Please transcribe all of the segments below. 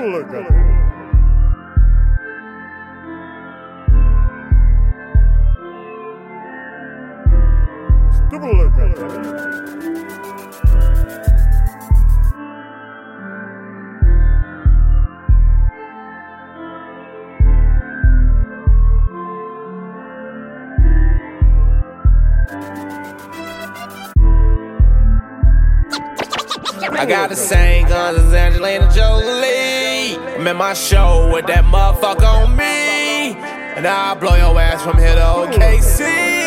I got the same guns as Angelina Jolie. I'm in my show with that motherfucker on me, and I'll blow your ass from here to OKC.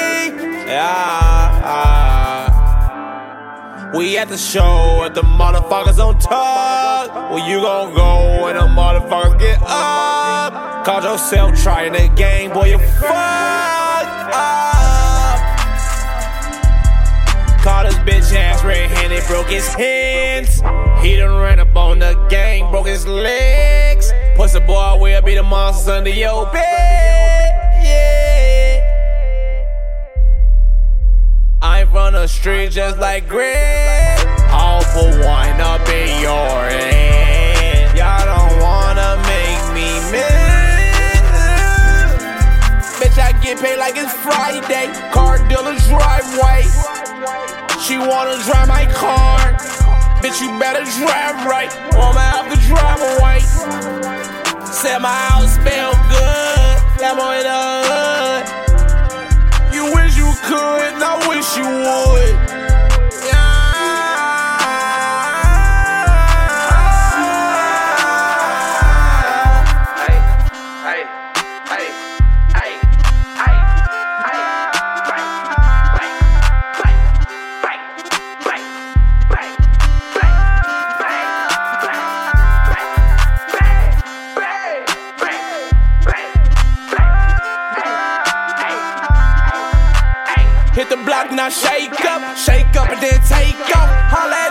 We at the show with the motherfuckers on top. Where you gon' go when the motherfuckers get up? Call yourself trying the game, boy, you fucked up. Caught his bitch ass red-handed, broke his hands. He done ran up on the gang, broke his legs. Pussy boy will be the monsters under your bed, yeah. I'm from the street just like Greg. I'll put one up in your hand. Y'all don't wanna make me mad. Bitch, I get paid like it's Friday. Car dealer's driveway. She wanna drive my car. Bitch, you better drive right, or I'ma have to drive away. Said my house smell good, that boy in the hood. You wish you could, and I wish you would. Hit the block, now shake up and then take off. Holla